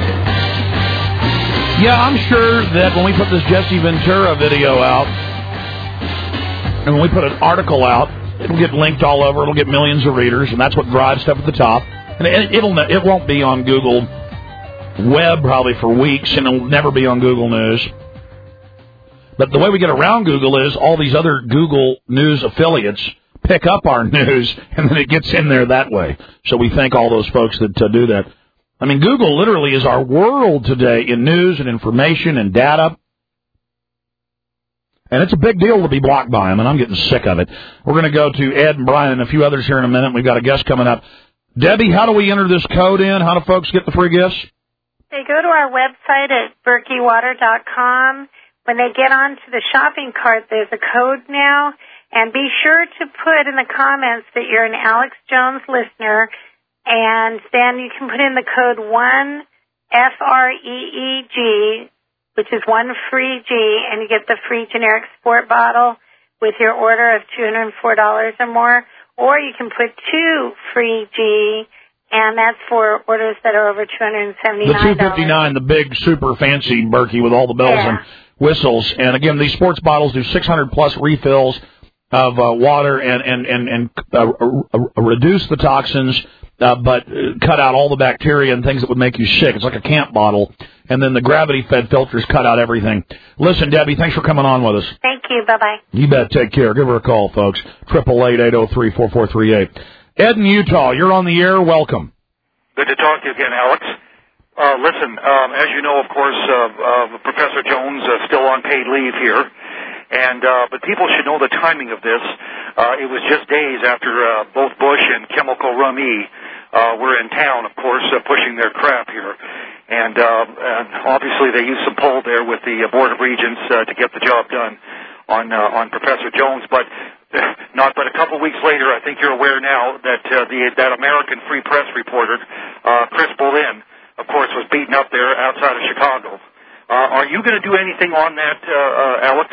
Yeah, I'm sure that when we put this Jesse Ventura video out, and when we put an article out, it'll get linked all over. It'll get millions of readers, and that's what drives stuff at the top. And it, it'll it won't be on Google Web probably for weeks, and it'll never be on Google News. But the way we get around Google is all these other Google News affiliates pick up our news, and then it gets in there that way. So we thank all those folks that uh, do that. I mean, Google literally is our world today in news and information and data. And it's a big deal to be blocked by them, and I'm getting sick of it. We're going to go to Ed and Brian and a few others here in a minute. We've got a guest coming up. Debbie, how do we enter this code in? How do folks get the free gifts? they go to our website at berkey water dot com. When they get onto the shopping cart, there's a code now. And be sure to put in the comments that you're an Alex Jones listener, and then you can put in the code one F R E E G, which is one free G, and you get the free generic sport bottle with your order of two hundred four dollars or more. Or you can put two free G, and that's for orders that are over two hundred seventy-nine dollars. The two fifty-nine, the big, super fancy Berkey with all the bells yeah. and whistles. And again, these sports bottles do six hundred plus refills of uh, water and and and, and uh, uh, reduce the toxins, uh, but cut out all the bacteria and things that would make you sick. It's like a camp bottle. And then the gravity-fed filters cut out everything. Listen, Debbie, thanks for coming on with us. Thank you. Bye-bye. You bet. Take care. Give her a call, folks. Triple eight eight zero three four four three eight. Ed in Utah, you're on the air. Welcome. Good to talk to you again, Alex. Uh, listen, um, as you know, of course, uh, uh, Professor Jones uh, still on paid leave here. And uh, but people should know the timing of this. Uh, it was just days after uh, both Bush and Chemical Rummy uh, were in town, of course, uh, pushing their crap here. And, uh, and obviously they used some pull there with the uh, Board of Regents uh, to get the job done on uh, on Professor Jones. But uh, not but a couple weeks later, I think you're aware now that uh, the that American Free Press reporter, uh, Chris Boleyn, of course, was beaten up there outside of Chicago. Uh, are you going to do anything on that, uh, uh, Alex?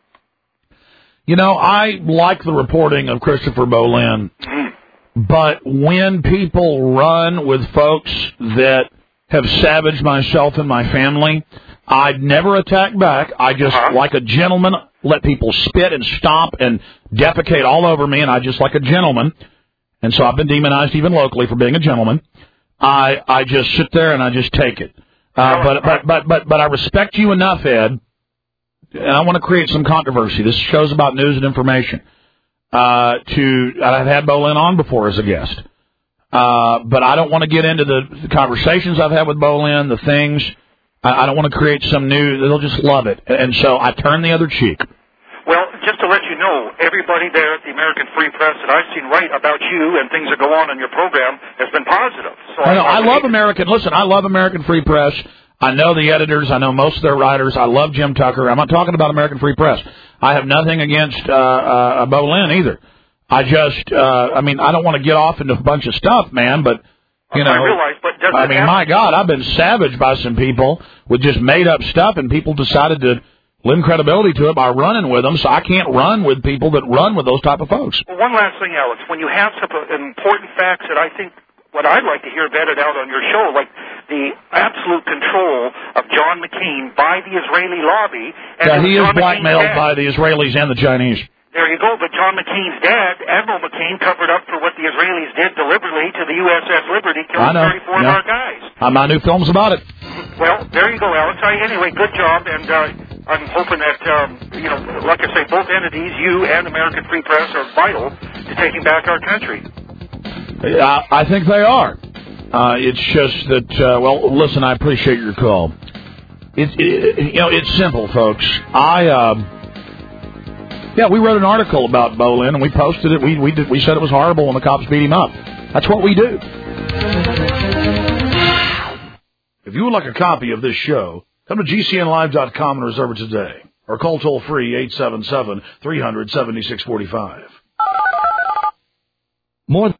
You know, I like the reporting of Christopher Boleyn, but when people run with folks that have savaged myself and my family, I'd never attack back. I just, uh-huh. like a gentleman, let people spit and stomp and defecate all over me, and I just like a gentleman. And so I've been demonized even locally for being a gentleman. I I just sit there and I just take it. Uh, but, but but but but I respect you enough, Ed. And I want to create some controversy. This show's about news and information. Uh, to I've had Boleyn on before as a guest, uh, but I don't want to get into the, the conversations I've had with Boleyn, the things. I, I don't want to create some new. They'll just love it, and so I turn the other cheek. Well, just to let you know, everybody there at the American Free Press that I've seen write about you and things that go on in your program has been positive. So I, know, I, I love it. American. Listen, I love American Free Press. I know the editors. I know most of their writers. I love Jim Tucker. I'm not talking about American Free Press. I have nothing against uh, uh, Boleyn either. I just, uh, I mean, I don't want to get off into a bunch of stuff, man, but, you know, I realize, but does I mean, happen? my God, I've been savaged by some people with just made-up stuff, and people decided to lend credibility to it by running with them, so I can't run with people that run with those type of folks. Well, one last thing, Alex. When you have some important facts that I think what I'd like to hear vetted out on your show, like the absolute control of John McCain by the Israeli lobby. And yeah, he is John blackmailed by the Israelis and the Chinese. There you go, but John McCain's dad, Admiral McCain, covered up for what the Israelis did deliberately to the U S S Liberty, killing thirty-four yeah. of our guys. Uh, my new film's about it. Well, there you go, Alex. I, anyway, good job, and uh, I'm hoping that, um, you know, like I say, both entities, you and American Free Press, are vital to taking back our country. I, I think they are. Uh, it's just that, uh, well, listen, I appreciate your call. It, it, you know, it's simple, folks. I, uh, yeah, we wrote an article about Boleyn, and we posted it. We we did, we said it was horrible when the cops beat him up. That's what we do. If you would like a copy of this show, come to G C N live dot com and reserve it today. Or call toll-free eight seven seven, three hundred, seventy-six forty-five. More